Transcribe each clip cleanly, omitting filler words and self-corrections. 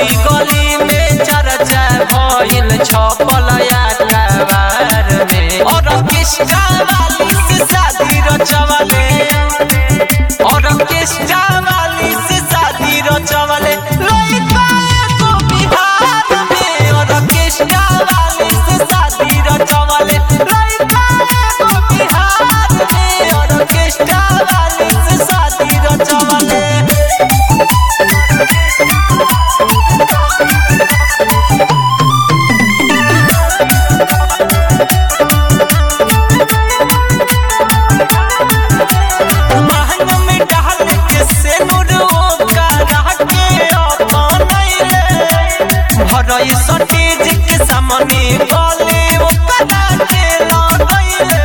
गली गली में चर्चा भइल छपल अखबार में। और ऑर्केस्ट्रा वाली से शादी रचवले, और ऑर्केस्ट्रा वाली से शादी रचवले लइका एगो बिहार में। और ऑर्केस्ट्रा वाली से शादी रचवले लइका एगो बिहार में। और ऑर्केस्ट्रा वाली से शादी रचवले। स्टेज के सामने बोले ओकरा के लगैले,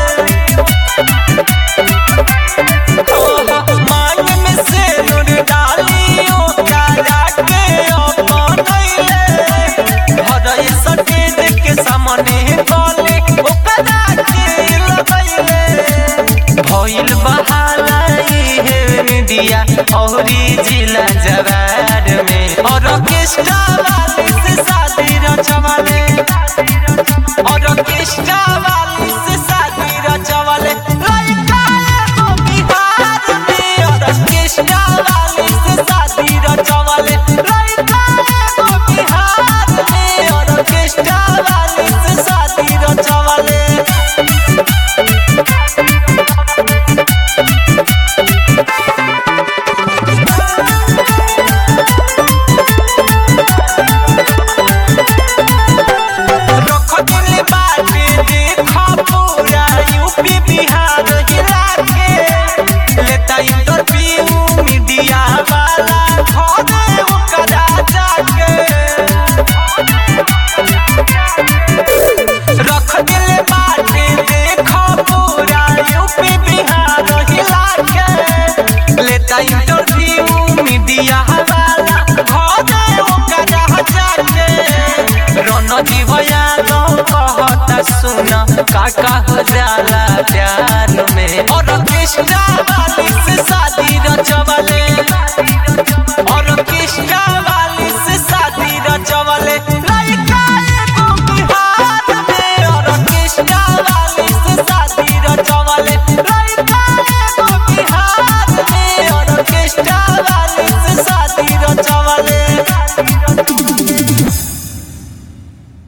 मांग में सिंदूर डाली ओकरा के अपनैले। भरई स्टेज के सामने बोले ओकरा के लगैले। भइल बहाला इहे मीडिया औरी जिला जवार में। और ऑर्केस्ट्रा वाली से शादी रचवले, और ऑर्केस्ट्रा वाली से शादी रचवले लइका एगो बिहार में। और ऑर्केस्ट्रा वाली से शादी रचवले लइका एगो बिहार में। और ऑर्केस्ट्रा वाली से शादी रचवले। इंटरव्यू मीडिया वाला घरे ओकरा जाके। रणजीव यादव कहता सुन काका हो जाला